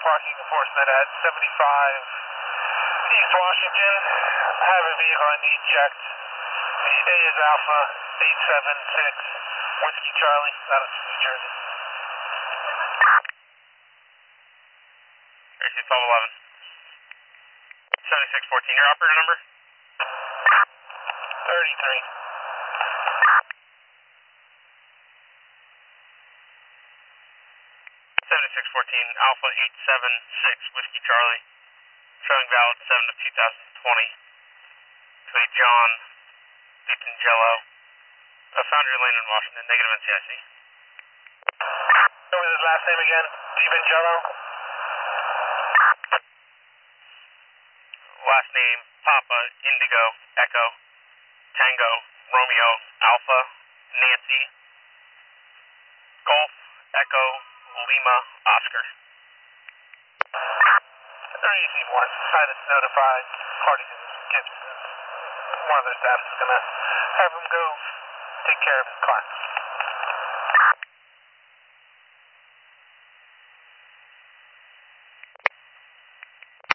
parking enforcement at 75 East Washington. I have a vehicle I need checked. The A is Alpha 876 Whiskey Charlie, out of New Jersey. AC 1211. 7614, your operator number? 33. 7614, Alpha 876 Whiskey Charlie, showing valid 7 of 2020 to a John DiPingello, Foundry Lane in Washington, negative NCIC. What was his last name again? DiPingello? Last name, Papa, Indigo, Echo, Tango, Romeo, Alpha, Nancy, Golf, Echo, Lima, Oscar. They're easy ones. I just notified parties in this kids. One of their staff is going to have him go take care of his car.